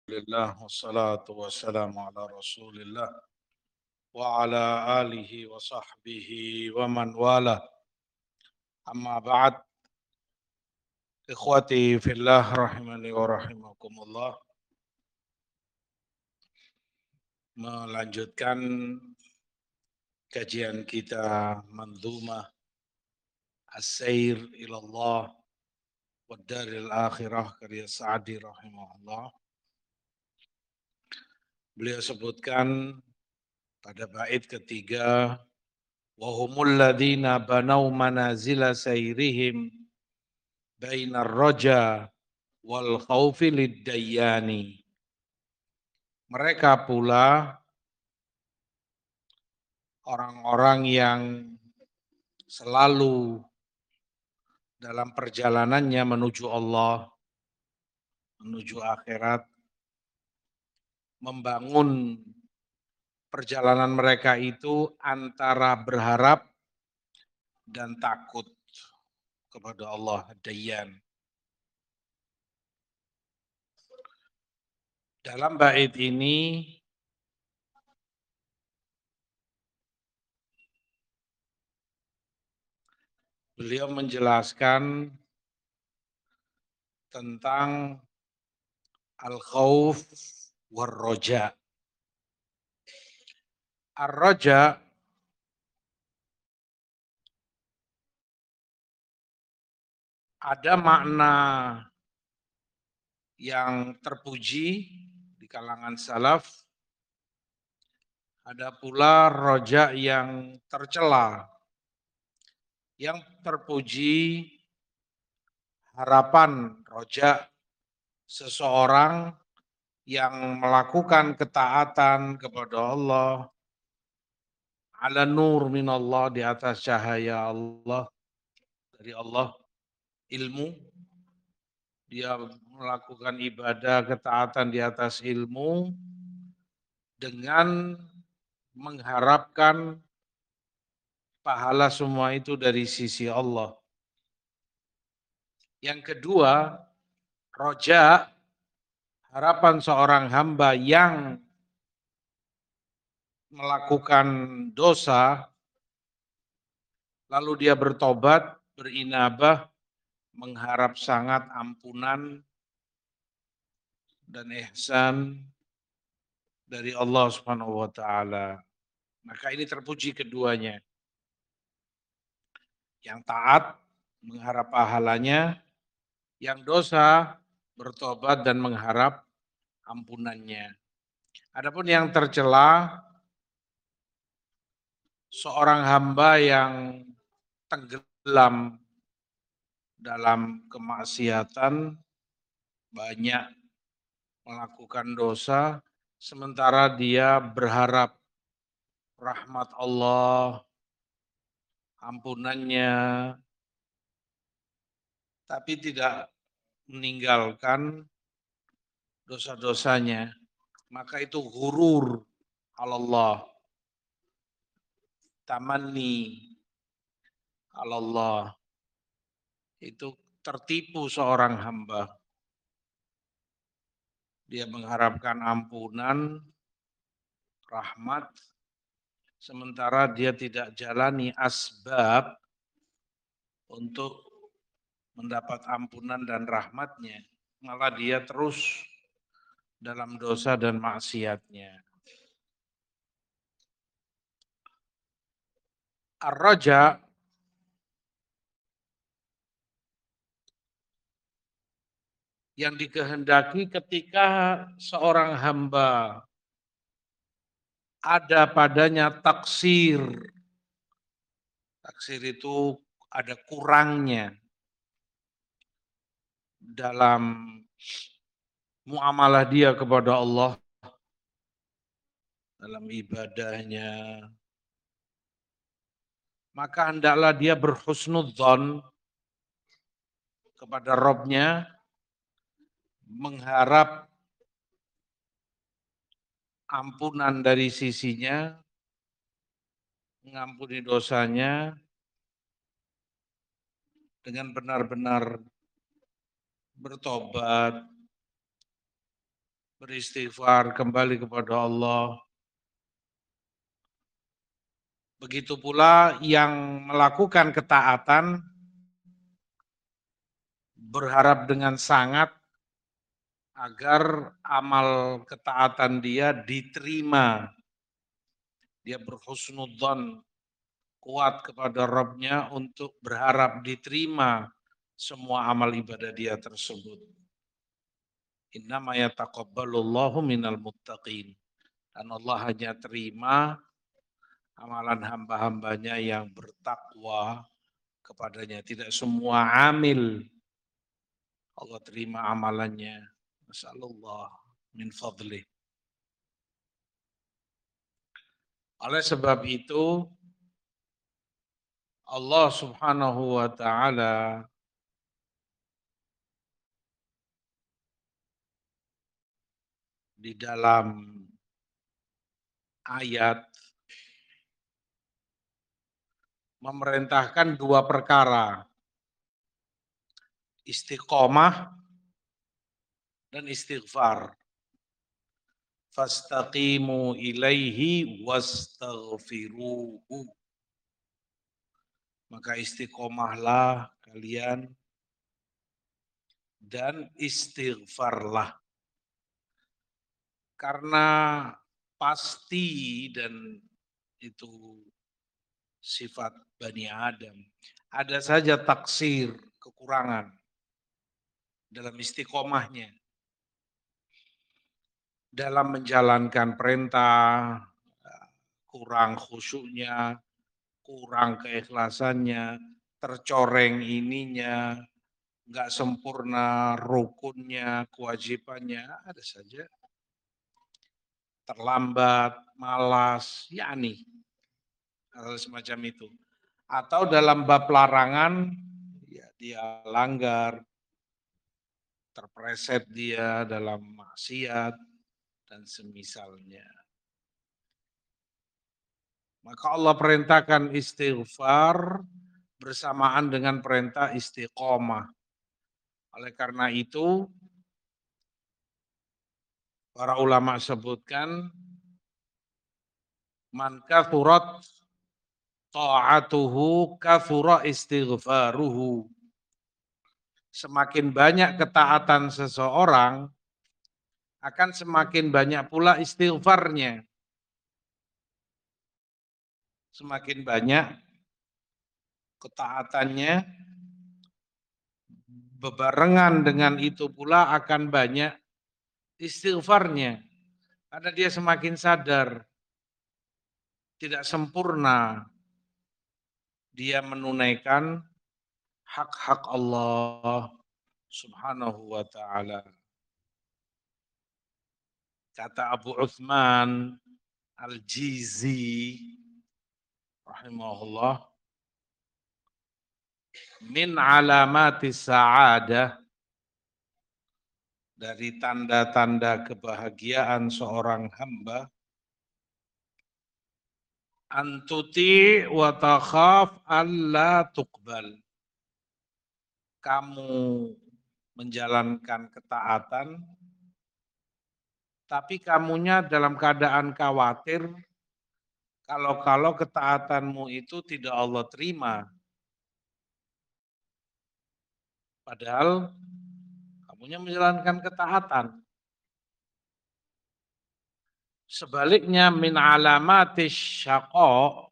Alhamdulillah wassalatu wassalamu ala Rasulillah wa ala alihi wa sahbihi wa man wala. Amma ba'd. Ikhwati fillah rahimani wa rahimakumullah. Melanjutkan kajian kita Manzumah As-Sair ilallah wa Daril Akhirah karya Sa'di rahimahullah. Beliau sebutkan pada bait ketiga, wa humul ladzina banau manazila sairihim bainar raja wal khaufi liddayani. Mereka pula orang-orang yang selalu dalam perjalanannya menuju Allah, menuju akhirat, membangun perjalanan mereka itu antara berharap dan takut kepada Allah Dayyan. Dalam bait ini beliau menjelaskan tentang al-khauf war-roja. Ar-roja ada makna yang terpuji di kalangan salaf, ada pula roja yang tercela. Yang terpuji harapan roja seseorang yang melakukan ketaatan kepada Allah, ala nur minallah, di atas cahaya Allah, dari Allah, ilmu, dia melakukan ibadah ketaatan di atas ilmu dengan mengharapkan pahala semua itu dari sisi Allah. Yang kedua, roja, harapan seorang hamba yang melakukan dosa, lalu dia bertobat, berinabah, mengharap sangat ampunan dan ihsan dari Allah Subhanahu wa taala. Maka ini terpuji keduanya. Yang taat mengharap pahalanya, yang dosa bertobat dan mengharap ampunannya. Adapun yang tercela, seorang hamba yang tenggelam dalam kemaksiatan, banyak melakukan dosa, sementara dia berharap rahmat Allah, ampunannya, tapi tidak meninggalkan dosa-dosanya, maka itu ghurur Allah, tamanni Allah, itu tertipu seorang hamba. Dia mengharapkan ampunan, rahmat, sementara dia tidak jalani asbab untuk mendapat ampunan dan rahmatnya, malah dia terus dalam dosa dan maksiatnya. Ar-raja yang dikehendaki ketika seorang hamba ada padanya taksir. Taksir itu ada kurangnya dalam muamalah dia kepada Allah, dalam ibadahnya, maka hendaklah dia berhusnudzon kepada Robnya, mengharap ampunan dari sisinya, mengampuni dosanya dengan benar-benar bertobat, beristighfar, kembali kepada Allah. Begitu pula yang melakukan ketaatan berharap dengan sangat agar amal ketaatan dia diterima. Dia berhusnudzon, kuat kepada Rabb-Nya untuk berharap diterima semua amal ibadah dia tersebut. Innama yataqabbalullahu minal muttaqin. Dan Allah hanya terima amalan hamba-hambanya yang bertakwa kepadanya. Tidak semua amil Allah terima amalannya. Masyaallah min fadlih. Oleh sebab itu Allah Subhanahu wa taala di dalam ayat memerintahkan dua perkara, istiqomah dan istighfar. Fastaqimu ilaihi wastaghfiruhu. Maka istiqomahlah kalian dan istighfarlah. Karena pasti dan itu sifat Bani Adam. Ada saja taksir, kekurangan dalam istiqomahnya. Dalam menjalankan perintah, kurang khusyuknya, kurang keikhlasannya, tercoreng ininya, nggak sempurna rukunnya, kewajibannya, ada saja. Terlambat, malas, yakni hal semacam itu. Atau dalam bab larangan, ya dia langgar, terpreset dia dalam maksiat, dan semisalnya. Maka Allah perintahkan istighfar bersamaan dengan perintah istiqomah. Oleh karena itu, para ulama sebutkan, man kathurat ta'atuhu kathura istighfaruhu. Semakin banyak ketaatan seseorang, akan semakin banyak pula istighfarnya. Semakin banyak ketaatannya, bebarengan dengan itu pula akan banyak istighfarnya. Karena dia semakin sadar tidak sempurna dia menunaikan hak-hak Allah Subhanahu wa taala. Kata Abu Uthman Al-Jizi rahimahullah, min alamati sa'adah, dari tanda-tanda kebahagiaan seorang hamba, antuti wa takhaf alla tuqbal. Kamu menjalankan ketaatan, tapi kamunya dalam keadaan khawatir kalau ketaatanmu itu tidak Allah terima. Padahal kamunya menjalankan ketaatan. Sebaliknya min alamatis syaqa,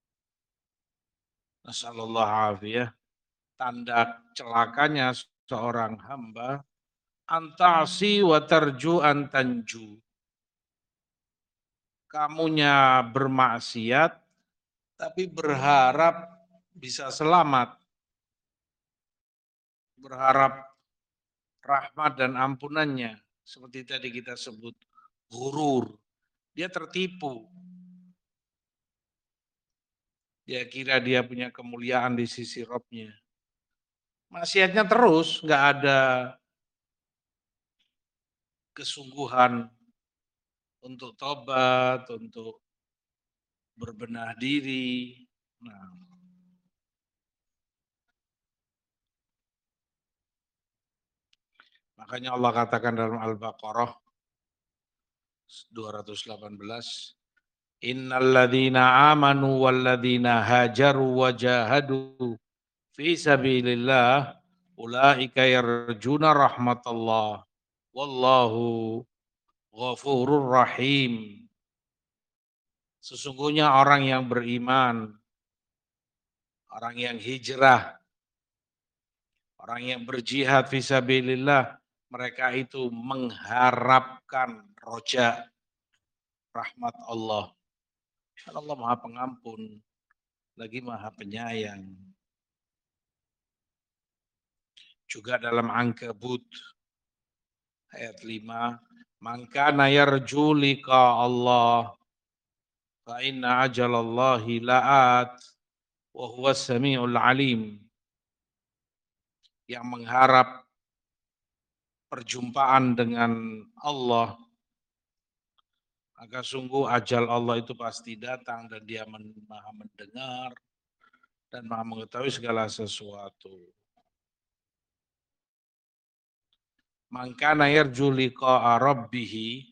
nasallallahu afiyah, tanda celakanya seorang hamba, anta'si wa tarju antanju. Kamunya bermaksiat, tapi berharap bisa selamat. Berharap rahmat dan ampunannya. Seperti tadi kita sebut, gurur. Dia tertipu. Dia kira dia punya kemuliaan di sisi Rabb-Nya. Maksiatnya terus, nggak ada kesungguhan untuk tobat, untuk berbenah diri. Nah, makanya Allah katakan dalam Al-Baqarah, 218. Innalladzina amanu walladzina hajaru wa jahadu fi sabilillah ulaika yarjuna rahmatallah wallahu ghafurur rahim. Sesungguhnya orang yang beriman, orang yang hijrah, orang yang berjihad fi sabilillah, mereka itu mengharapkan roja rahmat Allah. Allah Maha Pengampun, lagi Maha Penyayang. Juga dalam Ankabut ayat 5, "Man kana yarju liqa Allah fa inna ajalallahi la'at wa huwas samiul alim." Yang mengharap perjumpaan dengan Allah, maka sungguh ajal Allah itu pasti datang dan Dia Maha mendengar dan Maha mengetahui segala sesuatu. Man kana yarju liqa'a rabbih,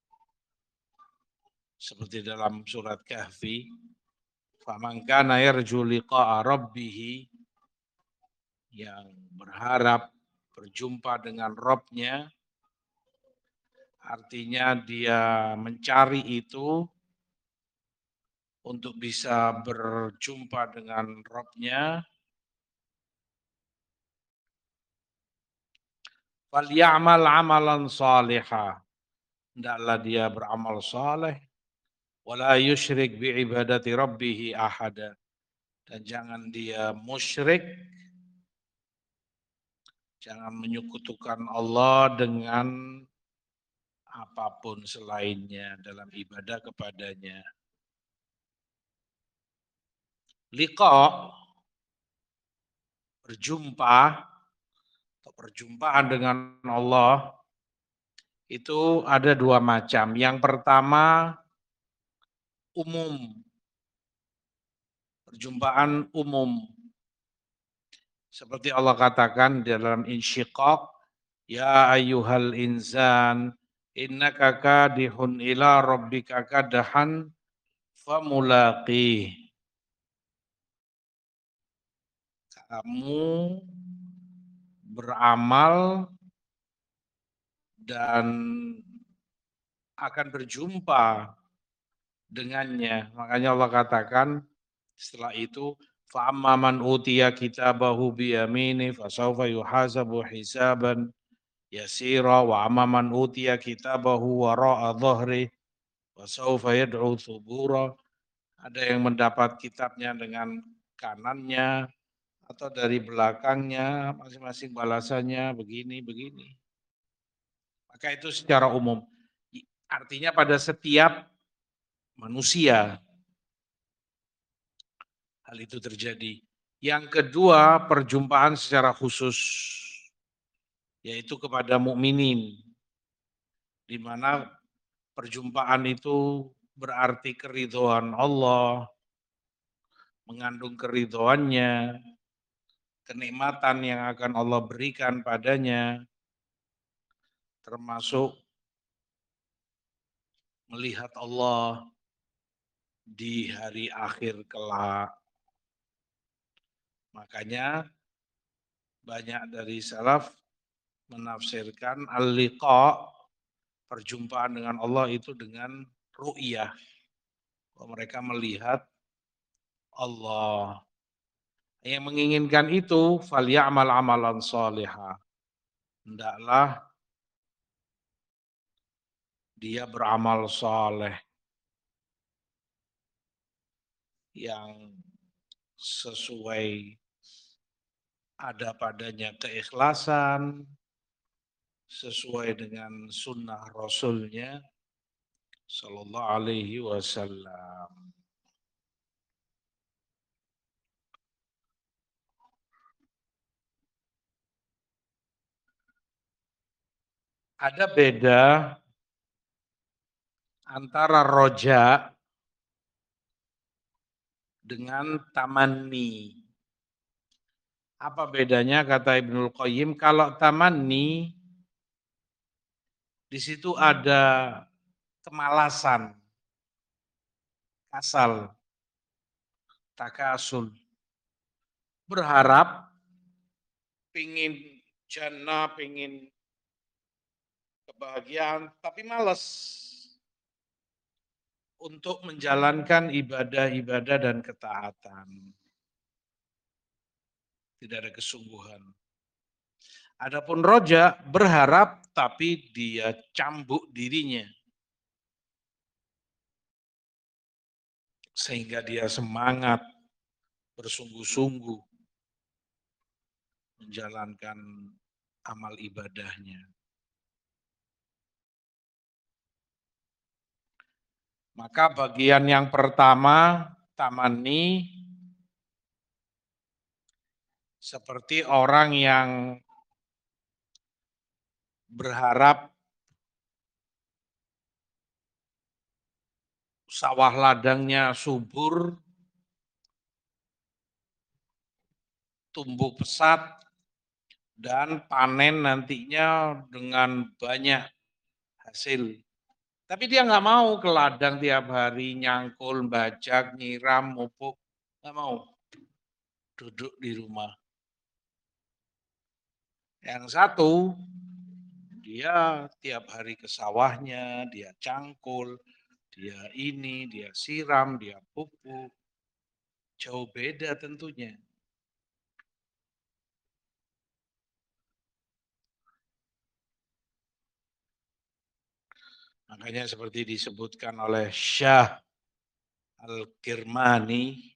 seperti dalam surat Kahfi, faman kana yarju liqa'a rabbih, yang berharap berjumpa dengan Rabb-nya, artinya dia mencari itu untuk bisa berjumpa dengan Rabb-nya. Falyamal amalan salihah, hendaklah dia beramal saleh, wala yusyrik bi ibadati rabbih ahada, dan jangan dia musyrik, jangan menyekutukan Allah dengan apapun selainnya dalam ibadah kepadanya. Liqa, berjumpa atau perjumpaan dengan Allah itu ada dua macam. Yang pertama umum, perjumpaan umum. Seperti Allah katakan dalam Insyiqaq, ya ayyuhal insan innaka kadihun ila rabbika kadahan famulaqih. Kamu beramal dan akan berjumpa dengannya. Makanya Allah katakan setelah itu, fa'amma man utiya kitabahu biyamini fasawfa yuhasabu hisaban yasira wa amma man utiya kitabahu wara'a dhahri fasawfa yad'u thubura. Ada yang mendapat kitabnya dengan kanannya atau dari belakangnya, masing-masing balasannya begini. Maka itu secara umum. Artinya pada setiap manusia hal itu terjadi. Yang kedua, perjumpaan secara khusus, yaitu kepada mukminin, di mana perjumpaan itu berarti keridhaan Allah, mengandung keridhaannya, kenikmatan yang akan Allah berikan padanya, termasuk melihat Allah di hari akhir kelak. Makanya banyak dari salaf menafsirkan al-liqa, perjumpaan dengan Allah itu dengan ru'yah. Mereka melihat Allah. Yang menginginkan itu, falyamal amalan salihah. Hendaklah dia beramal saleh yang sesuai ada padanya keikhlasan, sesuai dengan sunnah Rasulnya Sallallahu Alaihi Wasallam. Ada beda antara roja dengan tamanni. Apa bedanya kata Ibnul Qayyim? Kalau tamanni, di situ ada kemalasan, kasal, takasul, berharap, pingin jannah, pingin kebahagiaan, tapi malas untuk menjalankan ibadah-ibadah dan ketaatan. Tidak ada kesungguhan. Adapun roja berharap tapi dia cambuk dirinya. Sehingga dia semangat, bersungguh-sungguh menjalankan amal ibadahnya. Maka bagian yang pertama, tamani, seperti orang yang berharap sawah ladangnya subur, tumbuh pesat, dan panen nantinya dengan banyak hasil. Tapi dia nggak mau ke ladang tiap hari, nyangkul, bajak, nyiram, mupuk. Nggak mau. Duduk di rumah. Yang satu, dia tiap hari ke sawahnya, dia cangkul, dia ini, dia siram, dia pupuk. Jauh beda tentunya. Makanya seperti disebutkan oleh Syah Al-Kirmani,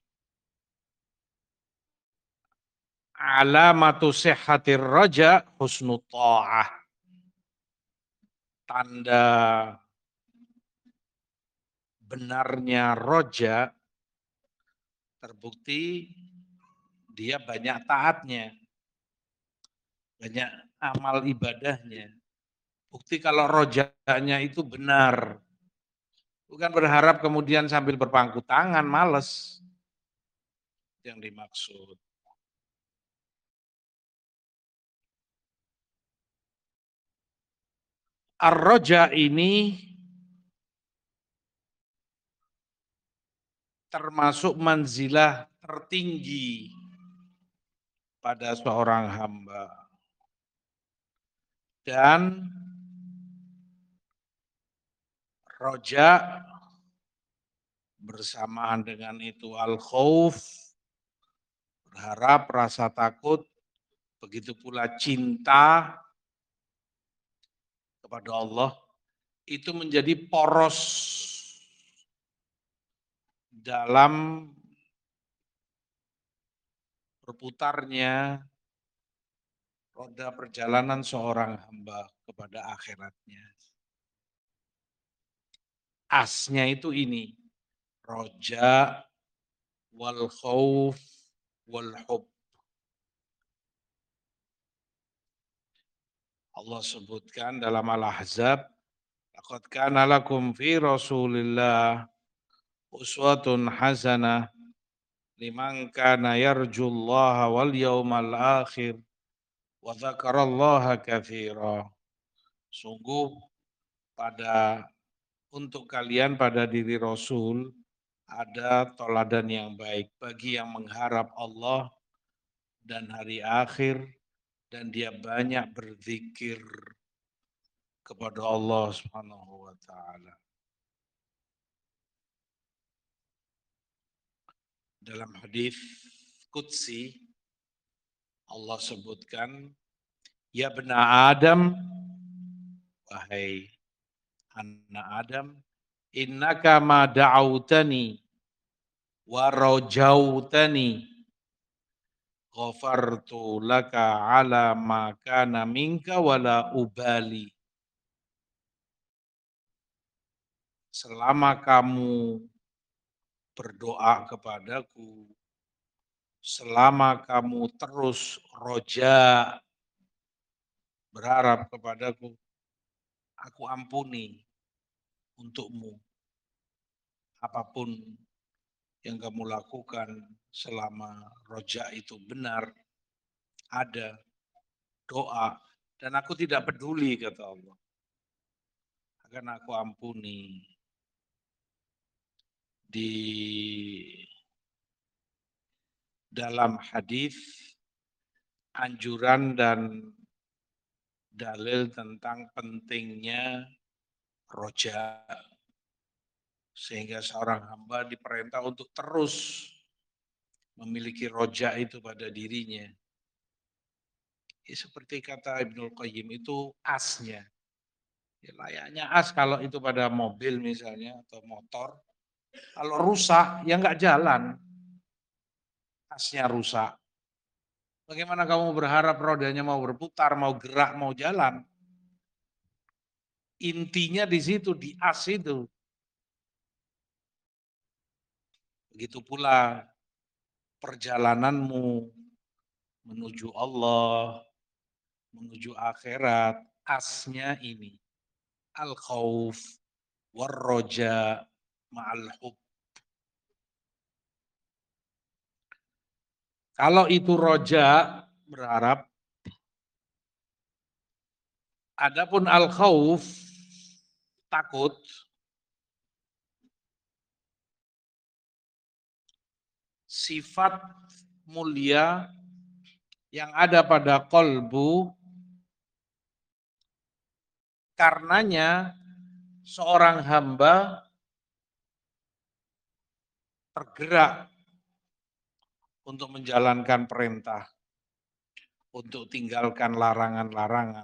alamatu sihhatir raja husnul ta'ah. Tanda benarnya roja terbukti dia banyak taatnya, banyak amal ibadahnya. Bukti kalau rojanya itu benar. Bukan berharap kemudian sambil berpangku tangan, males. Yang dimaksud. Ar-roja ini termasuk manzilah tertinggi pada seorang hamba. Dan roja bersamaan dengan itu al-khauf, berharap, rasa takut, begitu pula cinta kepada Allah, itu menjadi poros dalam berputarnya roda perjalanan seorang hamba kepada akhiratnya. Asnya itu ini, roja wal khauf wal hub. Allah sebutkan dalam Al-Ahzab, laqad kana lakum fi Rasulillah uswatun hasanah liman kana yarjullaha wal yawmal akhir wa dzakarallaha katsira. Sungguh untuk kalian pada diri Rasul ada toladan yang baik bagi yang mengharap Allah dan hari akhir dan dia banyak berzikir kepada Allah Subhanahu wa taala. Dalam hadis qudsi Allah sebutkan, ya bena Adam, wahai anak Adam, innaka ma da'autani wa rajautani ghafartu laka ala ma kana minka wala ubali. Selama kamu berdoa kepadaku, selama kamu terus roja berharap kepadaku, aku ampuni untukmu apapun yang kamu lakukan selama roja itu benar, ada doa, dan aku tidak peduli, kata Allah. akan aku ampuni. Di dalam hadis anjuran dan dalil tentang pentingnya roja, sehingga seorang hamba diperintah untuk terus memiliki roja itu pada dirinya. Ya, seperti kata Ibnul Qayyim, itu asnya. Ya, layaknya as kalau itu pada mobil misalnya atau motor, kalau rusak ya nggak jalan, asnya rusak. Bagaimana kamu berharap rodanya mau berputar, mau gerak, mau jalan? Intinya di situ, di as itu. Begitu pula perjalananmu menuju Allah, menuju akhirat, asnya ini. Al-khawf, war-roja, ma'al hub. Kalau itu roja, berharap. Adapun al-khawf, takut, sifat mulia yang ada pada kolbu, karenanya seorang hamba tergerak untuk menjalankan perintah, untuk tinggalkan larangan-larangan.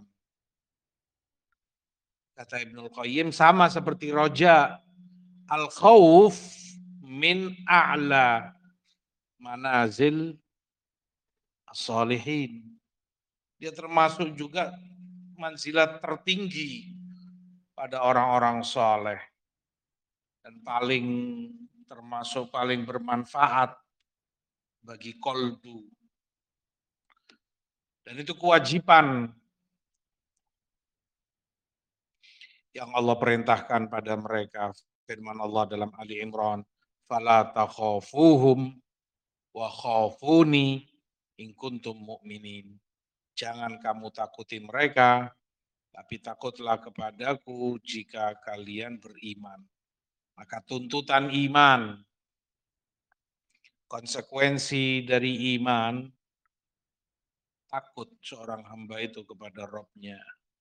Kata Ibnul Qayyim sama seperti roja, al-khawf min a'la manazil as-salihin. Dia termasuk juga manzilat tertinggi pada orang-orang soleh. Dan termasuk paling bermanfaat bagi kolbu. Dan itu kewajiban yang Allah perintahkan pada mereka. Firman Allah dalam Ali Imran, "Fala takhafuhum wa khafuni in kuntum mu'minin." Jangan kamu takuti mereka, tapi takutlah kepadaku jika kalian beriman. Maka tuntutan iman, konsekuensi dari iman, takut seorang hamba itu kepada Rabb-Nya.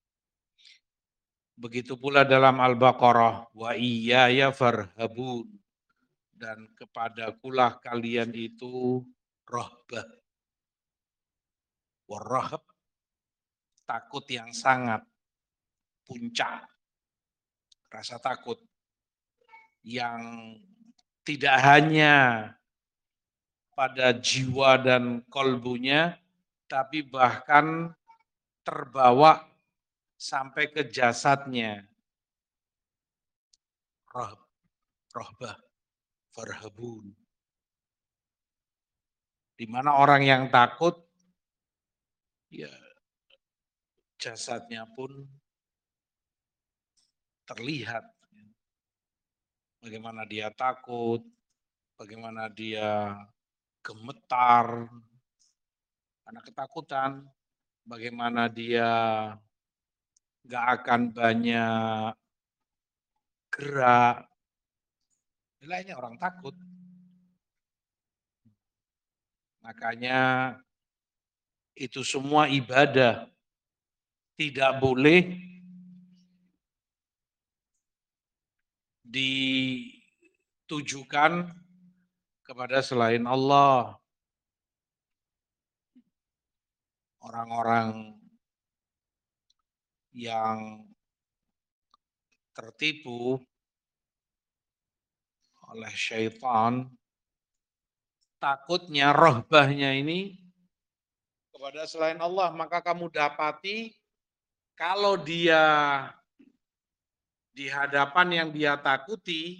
Begitu pula dalam Al-Baqarah, wa iyaya farhabun, dan kepadakulah kalian itu rahbah. Warahab, takut yang sangat, puncak, rasa takut yang tidak hanya pada jiwa dan kolbunya, tapi bahkan terbawa sampai ke jasadnya. Rohbah, farhabun. Di mana orang yang takut, ya jasadnya pun terlihat. Bagaimana dia takut, bagaimana dia gemetar karena ketakutan, bagaimana dia nggak akan banyak gerak. Nilainya orang takut. Makanya itu semua ibadah. Tidak boleh ditujukan kepada selain Allah. Orang-orang yang tertipu oleh syaitan, takutnya, rohbahnya ini kepada selain Allah. Maka kamu dapati kalau dia di hadapan yang dia takuti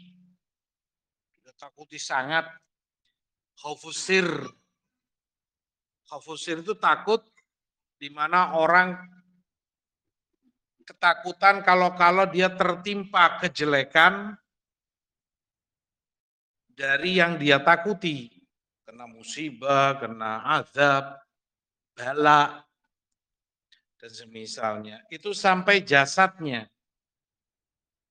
sangat, khaufusir. Khaufusir itu takut di mana orang ketakutan kalau dia tertimpa kejelekan dari yang dia takuti. Kena musibah, kena azab, bala, dan semisalnya. Itu sampai jasadnya.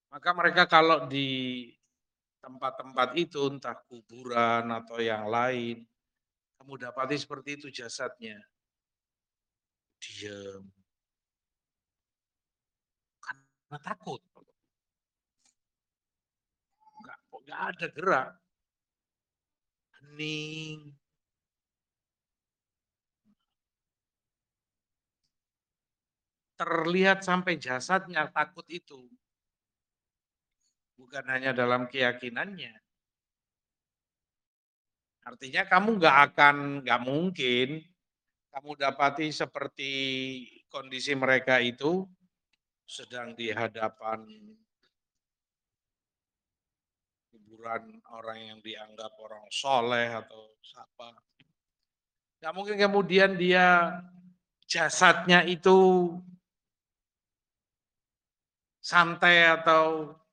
Maka mereka kalau di tempat-tempat itu, entah kuburan atau yang lain, kamu dapati seperti itu jasadnya. Diam, karena takut. Nggak ada gerak. Hening. Terlihat sampai jasadnya takut itu. Bukan hanya dalam keyakinannya. Artinya kamu nggak mungkin kamu dapati seperti kondisi mereka itu sedang di hadapan kuburan orang yang dianggap orang soleh atau siapa. Nggak mungkin kemudian dia jasadnya itu santai atau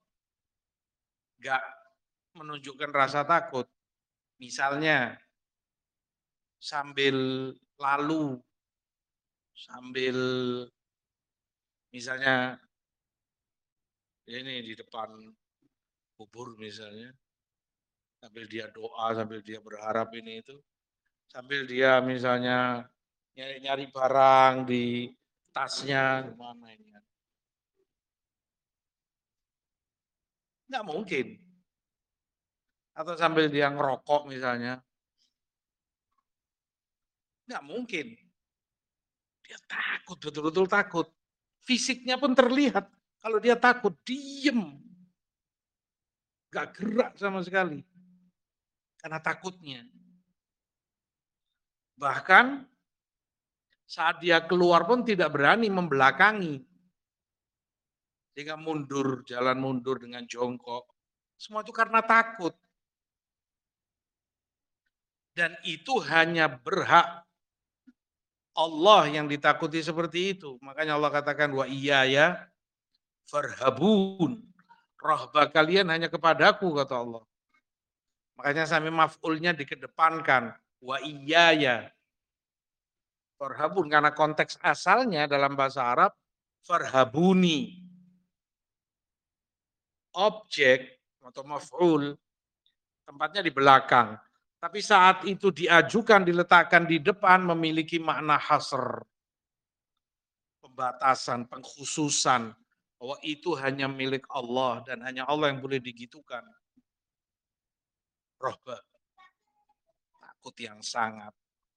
nggak menunjukkan rasa takut. Misalnya sambil lalu, sambil misalnya ini di depan kubur misalnya, sambil dia doa, sambil dia berharap ini itu, sambil dia misalnya nyari-nyari barang di tasnya, gimana ini? Nggak mungkin. Atau sambil dia ngerokok misalnya, nggak mungkin. Dia takut, betul-betul takut. Fisiknya pun terlihat. Kalau dia takut, diem. Nggak gerak sama sekali. Karena takutnya. Bahkan saat dia keluar pun tidak berani membelakangi. Sehingga mundur, jalan mundur dengan jongkok. Semua itu karena takut. Dan itu hanya berhak Allah yang ditakuti seperti itu. Makanya Allah katakan, wa iya ya farhabun. Rahbah kalian hanya kepadaku, kata Allah. Makanya sampai maf'ulnya dikedepankan. Wa iya ya farhabun. Karena konteks asalnya dalam bahasa Arab, farhabuni. Objek atau maf'ul, tempatnya di belakang. Tapi saat itu diajukan, diletakkan di depan, memiliki makna hasr. Pembatasan, pengkhususan. Bahwa itu hanya milik Allah dan hanya Allah yang boleh digitukan. Rohbah. Takut yang sangat.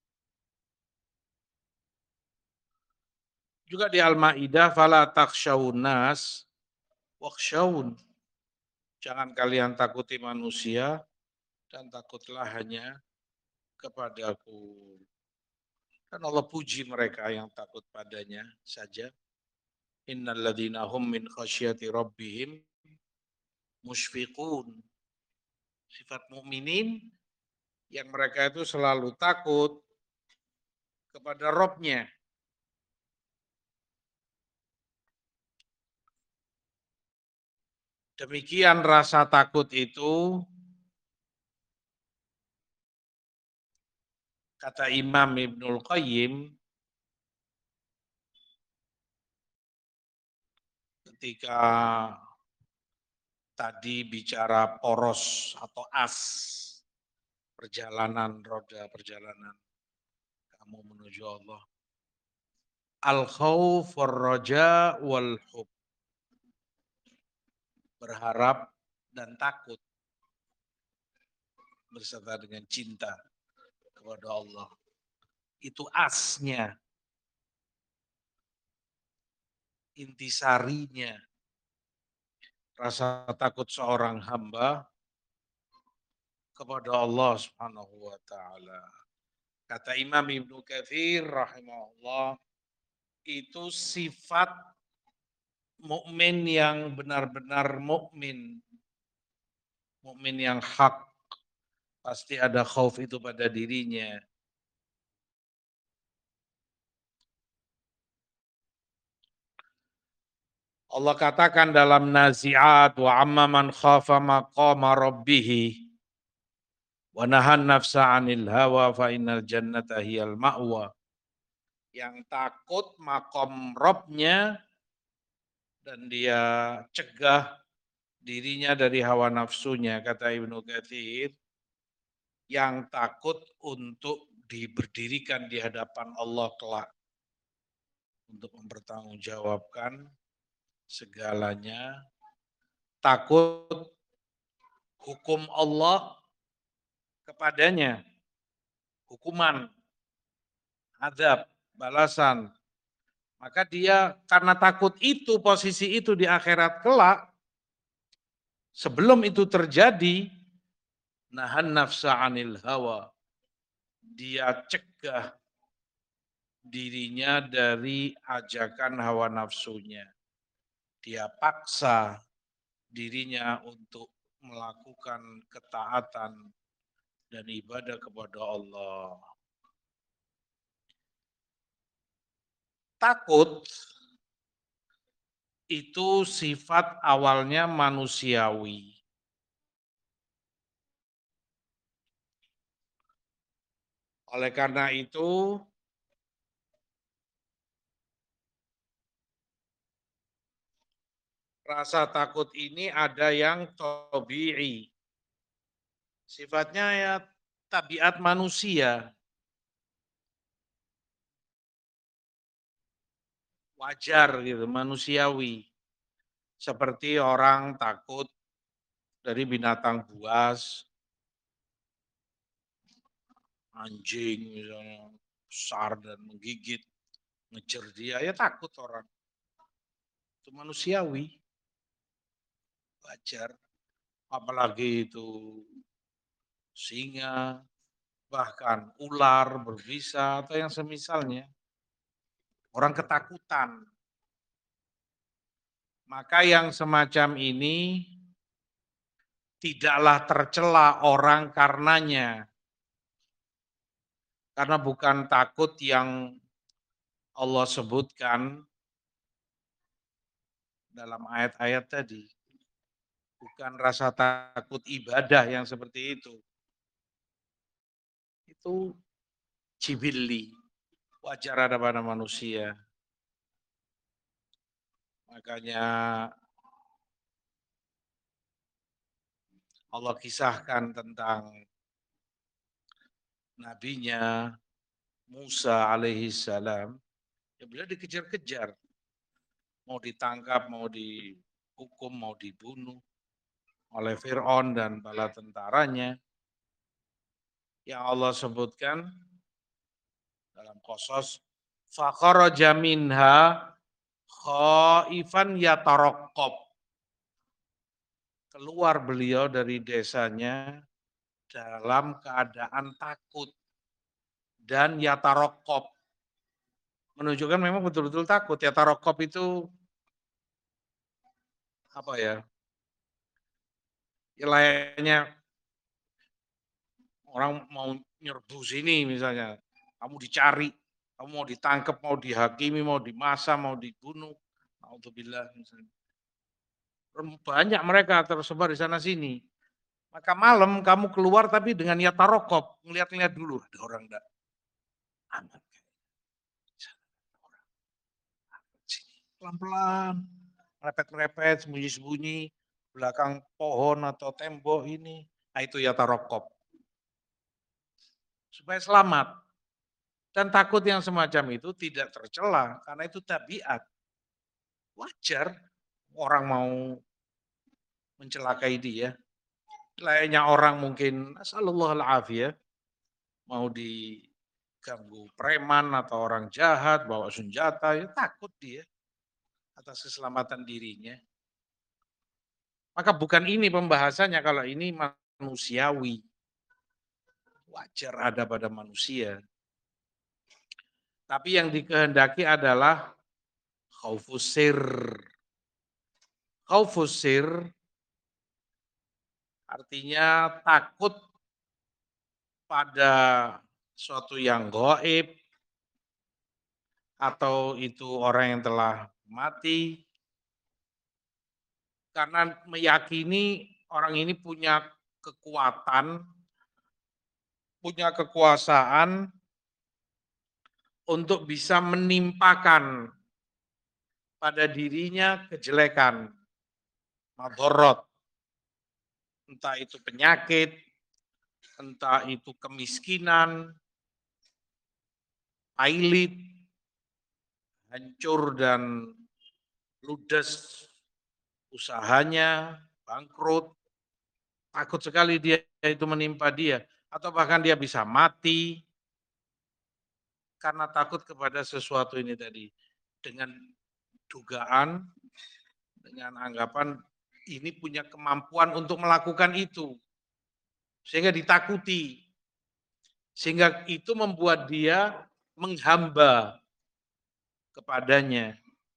Juga di Al-Maidah, fala takhshawun nas wakhshawun. Jangan kalian takuti manusia dan takutlah hanya kepadaku. Dan Allah puji mereka yang takut padanya saja. Innalladzina hum min khasyati rabbihim musyfiqun. Sifat mukminin yang mereka itu selalu takut kepada Robnya. Demikian rasa takut itu, kata Imam Ibnul Qayyim, ketika tadi bicara poros atau as, perjalanan, roda perjalanan kamu menuju Allah. Al-khawf wal-raja wal-hub. Berharap dan takut beserta dengan cinta kepada Allah. Itu asnya, intisarinya. Rasa takut seorang hamba kepada Allah Subhanahu wa taala. Kata Imam Ibnu Katsir rahimahullah, itu sifat mukmin yang benar-benar mukmin. Mukmin yang hak. Pasti ada khauf itu pada dirinya. Allah katakan dalam Nazi'at, wa amma man khafa maqama rabbih wa nahan nafsa 'anil hawa fa innal jannata hiyal ma'wa. Yang takut makom Robnya dan dia cegah dirinya dari hawa nafsunya, kata Ibnu Katsir, yang takut untuk diberdirikan di hadapan Allah kelak untuk mempertanggungjawabkan segalanya, takut hukum Allah kepadanya, hukuman, azab, balasan. Maka dia karena takut itu, posisi itu di akhirat kelak, sebelum itu terjadi, nahan nafsa anil hawa. Dia cegah dirinya dari ajakan hawa nafsunya. Dia paksa dirinya untuk melakukan ketaatan dan ibadah kepada Allah. Takut itu sifat awalnya manusiawi. Oleh karena itu, rasa takut ini ada yang tabi'i. Sifatnya ya tabiat manusia. Wajar gitu, manusiawi. Seperti orang takut dari binatang buas, anjing misalnya, besar dan menggigit, ngejar dia, ya takut orang. Itu manusiawi, wajar. Apalagi itu singa, bahkan ular, berbisa, atau yang semisalnya. Orang ketakutan. Maka yang semacam ini tidaklah tercela orang karenanya. Karena bukan takut yang Allah sebutkan dalam ayat-ayat tadi. Bukan rasa takut ibadah yang seperti itu. Itu jibilli, wajar ada pada manusia. Makanya Allah kisahkan tentang nabinya Musa alaihi salam, ya beliau dikejar-kejar. Mau ditangkap, mau dihukum, mau dibunuh oleh Fir'aun dan bala tentaranya. Yang Allah sebutkan dalam Qasas, fakharaja minha khaifan yataraqqab. Keluar beliau dari desanya dalam keadaan takut dan yataraqqab. Menunjukkan memang betul-betul takut. Yataraqqab itu apa ya? Layaknya orang mau nyerbu sini misalnya, kamu dicari, kamu mau ditangkap, mau dihakimi, mau dimasa, mau dibunuh. Alhamdulillah misalnya. Banyak mereka tersebar di sana sini. Maka malam kamu keluar tapi dengan niat tarokop, ngeliat-ngeliat dulu ada orang enggak aman. Pelan-pelan, merepet-merepet, sembunyi-sembunyi, belakang pohon atau tembok ini. Nah itu ya tarokop. Supaya selamat. Dan takut yang semacam itu tidak tercela, karena itu tabiat. Wajar orang mau mencelakai dia. Layaknya orang mungkin, asallallahu alafiyah, mau diganggu preman atau orang jahat, bawa senjata, ya takut dia atas keselamatan dirinya. Maka bukan ini pembahasannya, kalau ini manusiawi. Wajar ada pada manusia. Tapi yang dikehendaki adalah khaufus sir. Khaufus sir artinya takut pada suatu yang gaib, atau itu orang yang telah mati, karena meyakini orang ini punya kekuatan, punya kekuasaan untuk bisa menimpakan pada dirinya kejelekan, madorot. entah itu penyakit, entah itu kemiskinan, pailit, hancur dan ludes usahanya, bangkrut, takut sekali dia itu menimpa dia, atau bahkan dia bisa mati karena takut kepada sesuatu ini tadi. Dengan dugaan, dengan anggapan ini punya kemampuan untuk melakukan itu, sehingga ditakuti. Sehingga itu membuat dia menghamba kepadanya.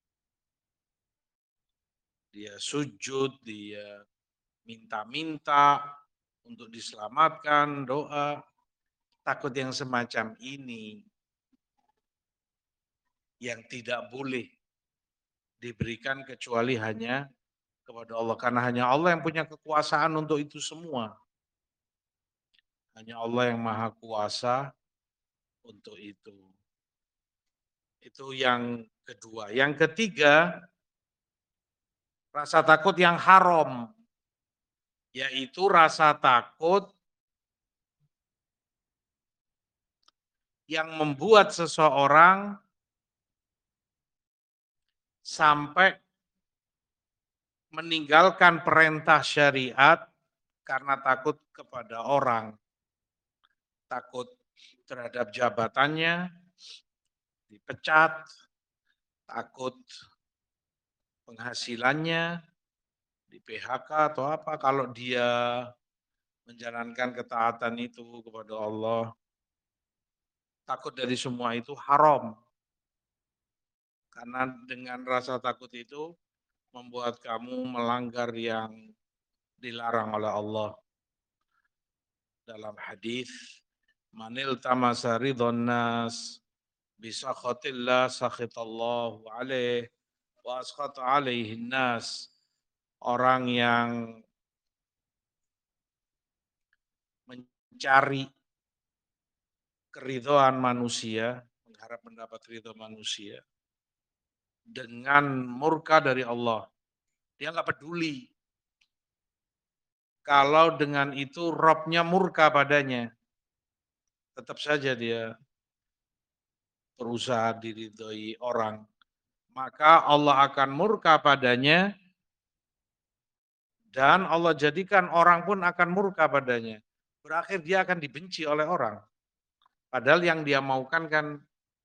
Dia sujud, dia minta-minta untuk diselamatkan, doa. Takut yang semacam ini yang tidak boleh diberikan kecuali hanya kepada Allah. Karena hanya Allah yang punya kekuasaan untuk itu semua. Hanya Allah yang maha kuasa untuk itu. Itu yang kedua. Yang ketiga, rasa takut yang haram. Yaitu rasa takut yang membuat seseorang sampai meninggalkan perintah syariat karena takut kepada orang, takut terhadap jabatannya, dipecat, takut penghasilannya, di PHK atau apa, kalau dia menjalankan ketaatan itu kepada Allah, takut dari semua itu haram. Karena dengan rasa takut itu membuat kamu melanggar yang dilarang oleh Allah. Dalam hadis, manil tamasa ridhon nas bisakhatillah sakhitallahu alaih wa askhata alaihin nas. Orang yang mencari keridhaan manusia, mengharap mendapat ridho manusia dengan murka dari Allah. Dia nggak peduli kalau dengan itu Robnya murka padanya. Tetap saja dia berusaha diridhoi orang. Maka Allah akan murka padanya dan Allah jadikan orang pun akan murka padanya. Berakhir dia akan dibenci oleh orang. Padahal yang dia maukan kan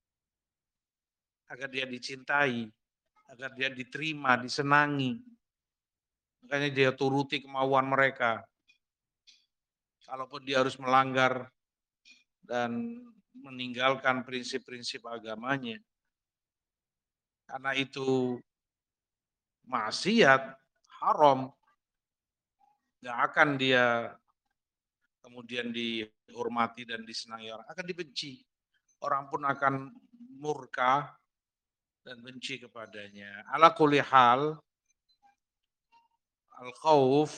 agar dia dicintai, agar dia diterima, disenangi. Makanya dia turuti kemauan mereka. Kalaupun dia harus melanggar dan meninggalkan prinsip-prinsip agamanya. Karena itu maksiat, haram, nggak akan dia kemudian dihormati dan disenangi orang, akan dibenci. Orang pun akan murka dan benci kepadanya. Ala kulli hal, al-khauf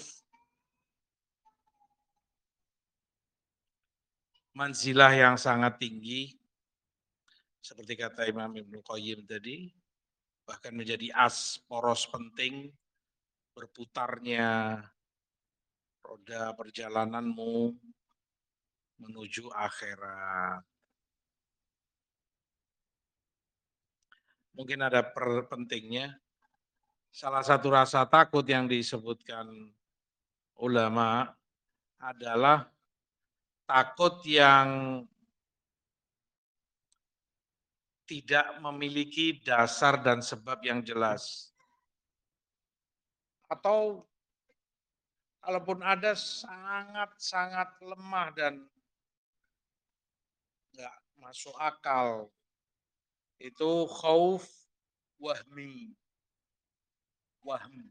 manzilah yang sangat tinggi, seperti kata Imam Ibnu Qayyim tadi, bahkan menjadi as poros penting berputarnya roda perjalananmu menuju akhirat. Mungkin ada pentingnya. Salah satu rasa takut yang disebutkan ulama adalah takut yang tidak memiliki dasar dan sebab yang jelas. Atau kalaupun ada sangat-sangat lemah dan nggak masuk akal. Itu khauf wahmi. Wahm.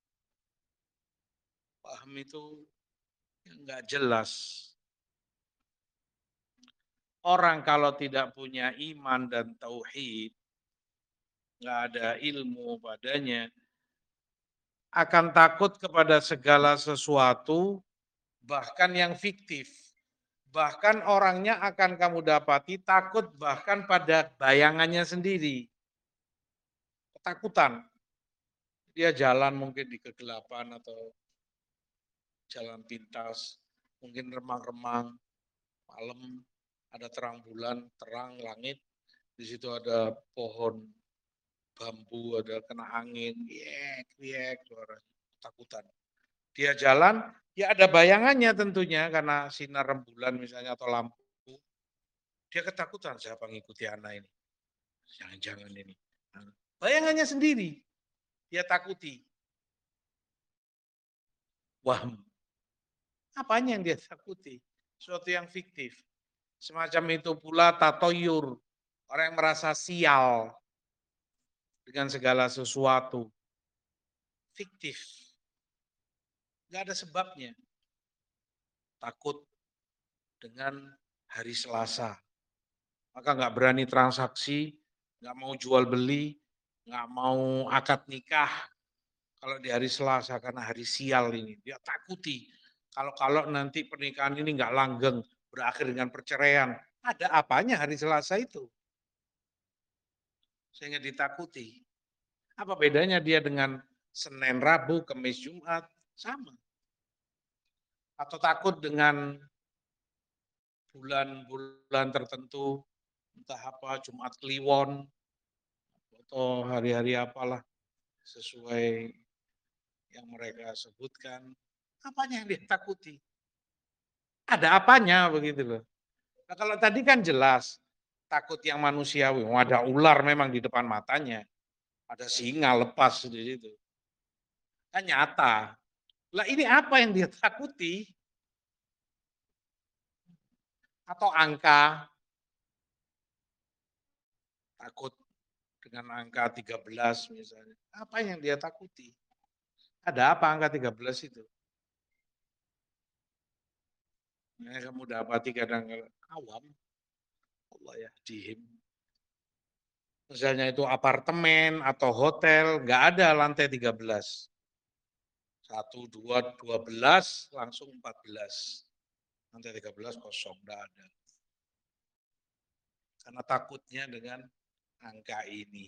Wahm itu nggak jelas. Orang kalau tidak punya iman dan tauhid, nggak ada ilmu padanya, akan takut kepada segala sesuatu, bahkan yang fiktif. Bahkan orangnya akan kamu dapati takut bahkan pada bayangannya sendiri. Ketakutan. Dia jalan mungkin di kegelapan atau jalan pintas, mungkin remang-remang, malam ada terang bulan, terang langit, di situ ada pohon bambu, ada kena angin, yek, suara takutan. Dia jalan, ya ada bayangannya tentunya karena sinar rembulan misalnya atau lampu. Dia ketakutan, siapa ngikuti anak ini? Jangan-jangan ini. Nah, bayangannya sendiri, dia takuti. Wah, apanya yang dia takuti? Suatu yang fiktif. Semacam itu pula tatoyur, orang yang merasa sial dengan segala sesuatu. Fiktif, nggak ada sebabnya. Takut dengan hari Selasa, maka nggak berani transaksi, nggak mau jual beli, nggak mau akad nikah kalau di hari Selasa karena hari sial ini. Dia takuti kalau nanti pernikahan ini nggak langgeng, berakhir dengan perceraian. Ada apanya hari Selasa itu? Sehingga ditakuti. Apa bedanya dia dengan Senin, Rabu, Kamis, Jumat? Sama. Atau takut dengan bulan-bulan tertentu, entah apa, Jumat Kliwon, atau hari-hari apalah, sesuai yang mereka sebutkan. Apanya yang dia takuti? Ada apanya begitu loh. Nah, kalau tadi kan jelas, takut yang manusiawi. Ada ular memang di depan matanya, ada singa lepas di situ. Kan nyata. Lah ini apa yang dia takuti? Atau angka, takut dengan angka 13 misalnya. Apa yang dia takuti? Ada apa angka 13 itu? Nah, kamu dapati kadang awam, Allah ya, dihim. Misalnya itu apartemen atau hotel, nggak ada lantai 13. 1, 2, 12, langsung 14. Lantai 13 kosong, nggak ada. Karena takutnya dengan angka ini.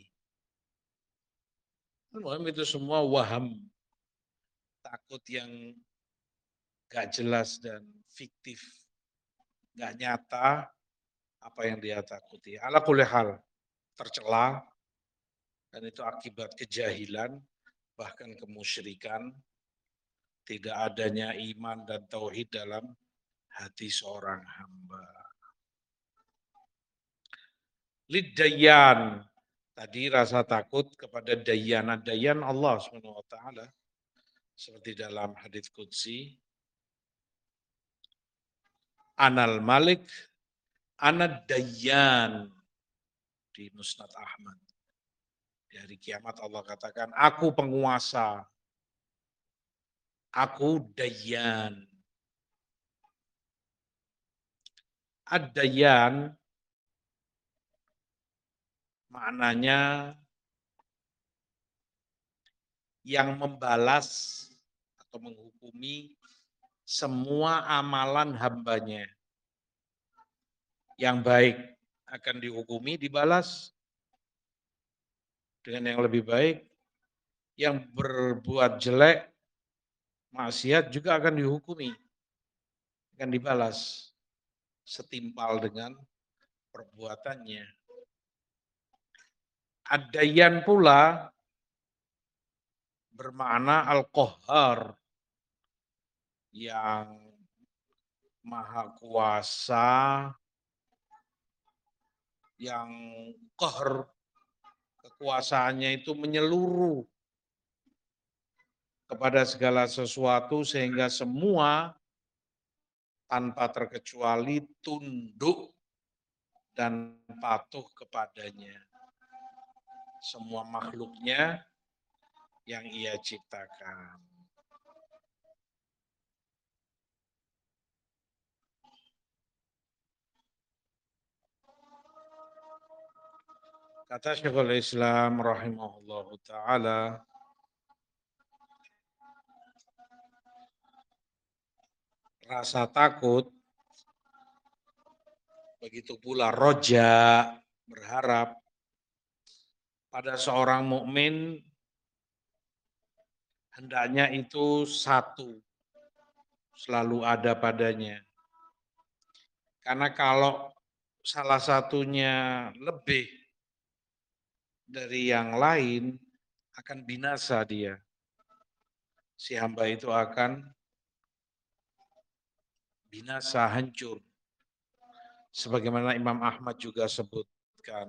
Itu semua waham. Takut yang gak jelas dan fiktif. Gak nyata apa yang dia takuti. Ala kulli hal, tercela, dan itu akibat kejahilan, bahkan kemusyrikan, tidak adanya iman dan tauhid dalam hati seorang hamba. Liddayan, tadi rasa takut kepada dayana, dayan Allah SWT, seperti dalam hadits qudsi, Anal Malik, Anad Dayyan di Musnad Ahmad. Di hari kiamat Allah katakan, aku penguasa, aku Dayyan. Ad-Dayyan maknanya yang membalas atau menghukumi semua amalan hambanya. Yang baik akan dihukumi, dibalas dengan yang lebih baik. Yang berbuat jelek, maksiat juga akan dihukumi, akan dibalas setimpal dengan perbuatannya. Ad-Dayyan pula bermakna Al-Qahhar, yang maha kuasa, yang qahr, kekuasaannya itu menyeluruh kepada segala sesuatu sehingga semua tanpa terkecuali tunduk dan patuh kepadanya. Semua makhluknya yang ia ciptakan. Kata Syekhul Islam rahimahullahu ta'ala, rasa takut, begitu pula roja, berharap, pada seorang mukmin hendaknya itu satu, selalu ada padanya. Karena kalau salah satunya lebih dari yang lain, akan binasa dia. Si hamba itu akan binasa, hancur. Sebagaimana Imam Ahmad juga sebutkan.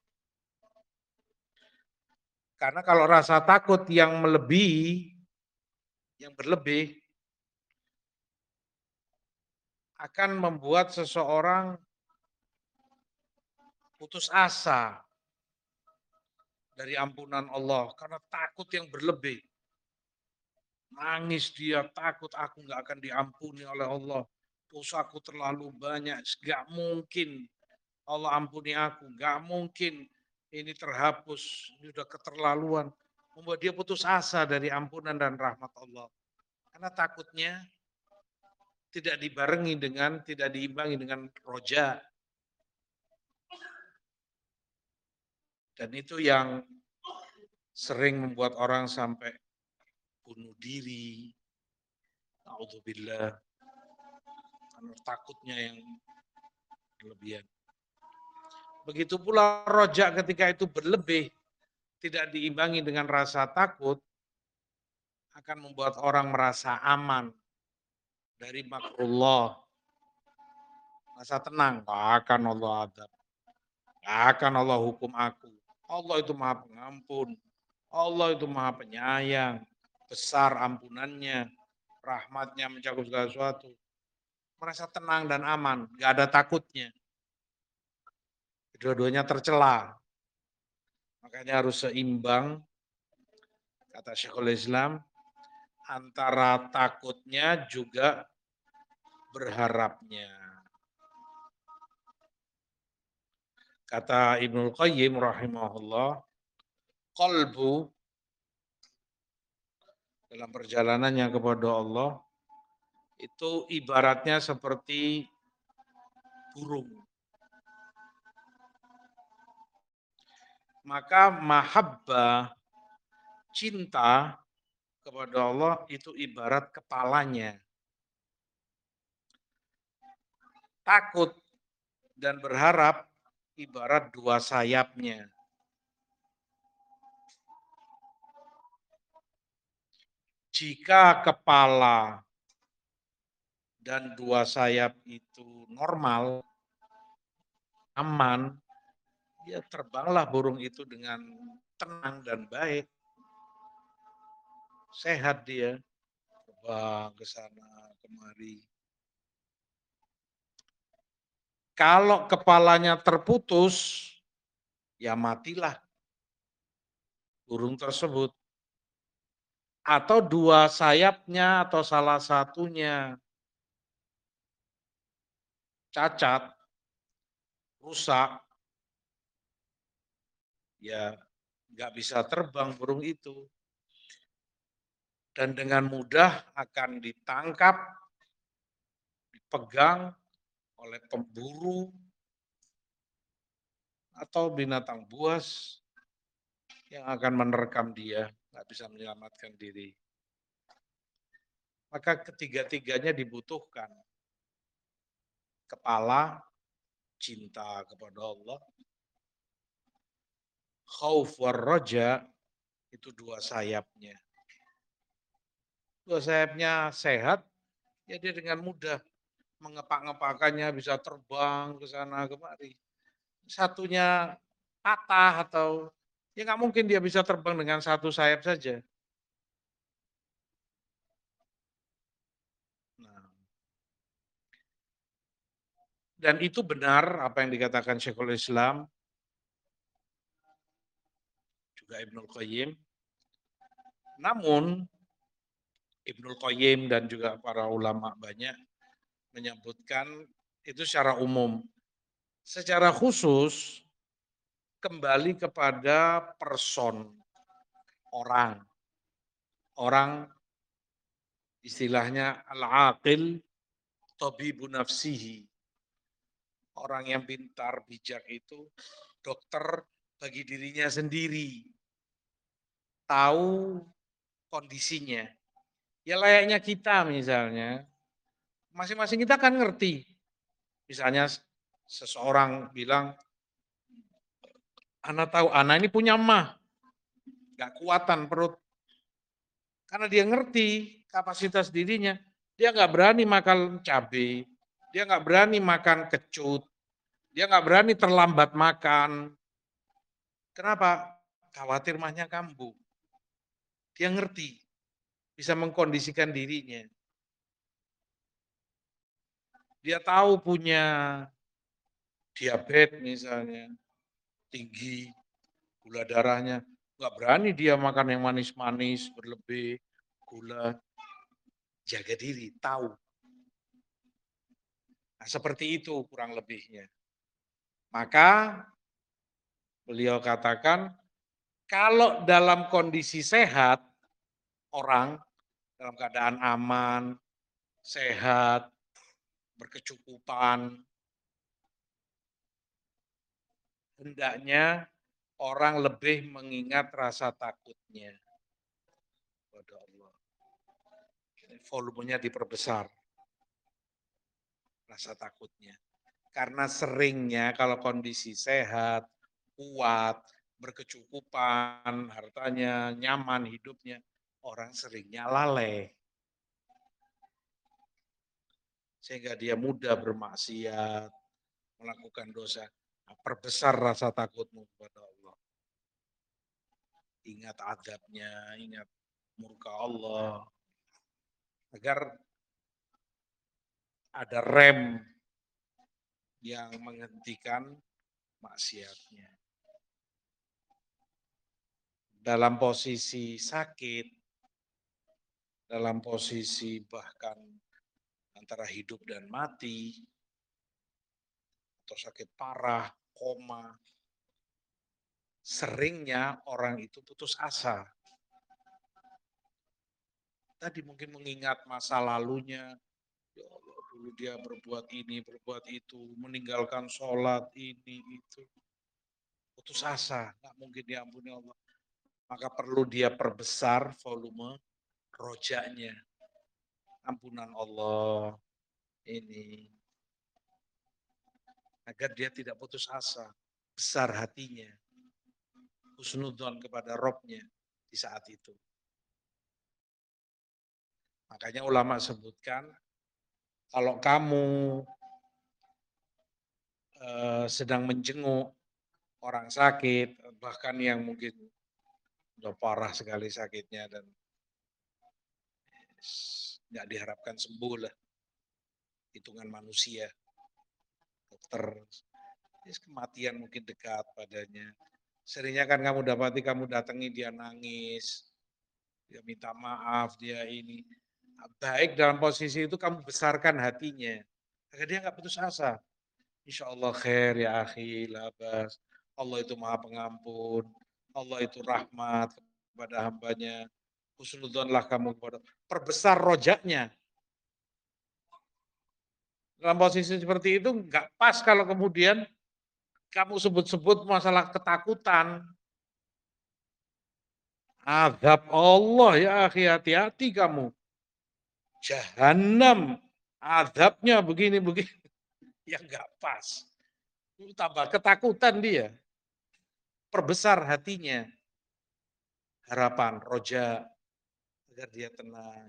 Karena kalau rasa takut yang melebihi, yang berlebih, akan membuat seseorang putus asa dari ampunan Allah. Karena takut yang berlebih. Nangis dia, takut aku nggak akan diampuni oleh Allah. Dosaku terlalu banyak, nggak mungkin Allah ampuni aku, nggak mungkin ini terhapus, ini udah keterlaluan. Membuat dia putus asa dari ampunan dan rahmat Allah. Karena takutnya tidak dibarengi dengan, tidak diimbangi dengan roja. Dan itu yang sering membuat orang sampai bunuh diri. Naudzubillah. Karena takutnya yang berlebihan. Begitu pula rojak ketika itu berlebih, tidak diimbangi dengan rasa takut, akan membuat orang merasa aman dari makrullah. Merasa tenang, gak akan Allah adab, gak akan Allah hukum aku. Allah itu maha pengampun, Allah itu maha penyayang, besar ampunannya, rahmatnya mencakup segala sesuatu. Merasa tenang dan aman, gak ada takutnya. Kedua-duanya tercela. Makanya harus seimbang, kata Syekhul Islam, antara takutnya juga berharapnya. Kata Ibnul Qayyim rahimahullah, qalbu dalam perjalanannya kepada Allah itu ibaratnya seperti burung. Maka mahabbah, cinta kepada Allah itu ibarat kepalanya. Takut dan berharap ibarat dua sayapnya. Jika kepala dan dua sayap itu normal, aman, ya terbanglah burung itu dengan tenang dan baik. Sehat dia, terbang ke sana kemari. Kalau kepalanya terputus, ya matilah burung tersebut. Atau dua sayapnya atau salah satunya cacat, rusak, ya nggak bisa terbang burung itu. Dan dengan mudah akan ditangkap, dipegang oleh pemburu atau binatang buas yang akan menerkam dia, nggak bisa menyelamatkan diri. Maka ketiga-tiganya dibutuhkan. Kepala, cinta kepada Allah. Khauf war roja, itu dua sayapnya. Dua sayapnya sehat, ya dia dengan mudah mengepak-ngepakannya, bisa terbang ke sana kemari. Satunya patah atau ya nggak mungkin dia bisa terbang dengan satu sayap saja. Nah, dan itu benar apa yang dikatakan Syekhul Islam, juga Ibnul Qayyim. Namun Ibnul Qayyim dan juga para ulama banyak menyebutkan itu secara umum. Secara khusus kembali kepada person, orang. Orang istilahnya al-aqil tabibu nafsihi. Orang yang pintar, bijak itu dokter bagi dirinya sendiri. Tahu kondisinya. Ya layaknya kita misalnya, Masing-masing kita kan ngerti. Misalnya seseorang bilang, "Ana tahu, ana ini punya mah, nggak kuatan perut." Karena dia ngerti kapasitas dirinya. Dia nggak berani makan cabai, dia nggak berani makan kecut, dia nggak berani terlambat makan. Kenapa? Khawatir mahnya kambuh. Dia ngerti, bisa mengkondisikan dirinya. Dia tahu punya diabetes misalnya, tinggi, gula darahnya. Nggak berani dia makan yang manis-manis, berlebih, gula. Jaga diri, tahu. Nah, seperti itu kurang lebihnya. Maka beliau katakan, kalau dalam kondisi sehat, orang dalam keadaan aman, sehat, berkecukupan, hendaknya orang lebih mengingat rasa takutnya kepada Allah. Volumenya diperbesar, rasa takutnya. Karena seringnya kalau kondisi sehat, kuat, berkecukupan, hartanya, nyaman hidupnya, orang seringnya lalai. Sehingga dia mudah bermaksiat, melakukan dosa. Nah, perbesar rasa takutmu kepada Allah. Ingat adabnya, ingat murka Allah. Agar ada rem yang menghentikan maksiatnya. Dalam posisi sakit, dalam posisi bahkan antara hidup dan mati, atau sakit parah, koma, seringnya orang itu putus asa. Tadi mungkin mengingat masa lalunya, ya Allah dulu dia berbuat ini, berbuat itu, meninggalkan sholat, ini, itu. Putus asa, nggak mungkin diampuni Allah. Maka perlu dia perbesar volume rojaknya. Ampunan Allah ini. Agar dia tidak putus asa, besar hatinya, husnudzon kepada Robnya di saat itu. Makanya ulama sebutkan, kalau kamu sedang menjenguk orang sakit, bahkan yang mungkin sudah parah sekali sakitnya dan nggak diharapkan sembuh lah, hitungan manusia, dokter, kematian mungkin dekat padanya. Seringnya kan kamu dapati kamu datangi dia nangis, dia minta maaf, dia ini. Baik dalam posisi itu kamu besarkan hatinya, agar dia nggak putus asa. Insya Allah khair ya akhi, labas. Allah itu maha pengampun, Allah itu rahmat kepada hambanya. Husnudzonlah kamu kepada, perbesar rojaknya. Dalam posisi seperti itu nggak pas kalau kemudian kamu sebut-sebut masalah ketakutan. Azab Allah ya akhi, hati-hati kamu. Jahanam, azabnya begini-begini. Ya nggak pas. Tambah ketakutan dia. Perbesar hatinya. Harapan, roja, agar dia tenang.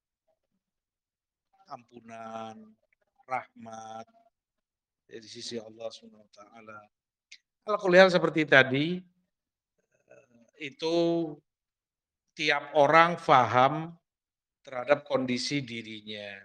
Ampunan, rahmat dari sisi Allah SWT. Kalau kuliah seperti tadi, itu tiap orang paham terhadap kondisi dirinya.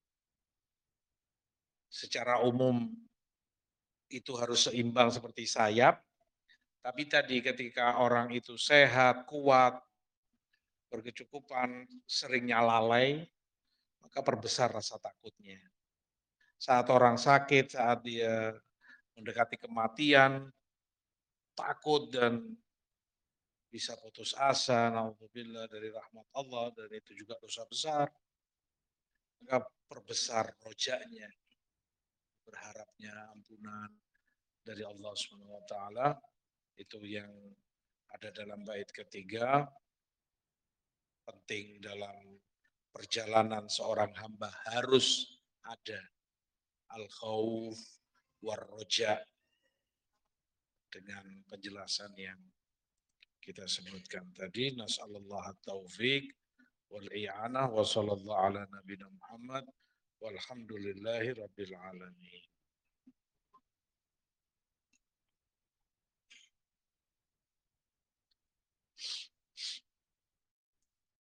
Secara umum itu harus seimbang seperti sayap, tapi tadi ketika orang itu sehat, kuat, berkecukupan, seringnya lalai, maka perbesar rasa takutnya. Saat orang sakit, saat dia mendekati kematian, takut dan bisa putus asa, naudzubillah dari rahmat Allah, dan itu juga dosa besar, maka perbesar rojaknya, berharapnya ampunan dari Allah Subhanahu wa taala. Itu yang ada dalam bait ketiga, penting dalam perjalanan seorang hamba harus ada al-khauf war-roja dengan penjelasan yang kita sebutkan tadi. Nas'alullah taufiq wal i'anah wa sallallahu ala nabiyina Muhammad walhamdulillahi rabbil alamin.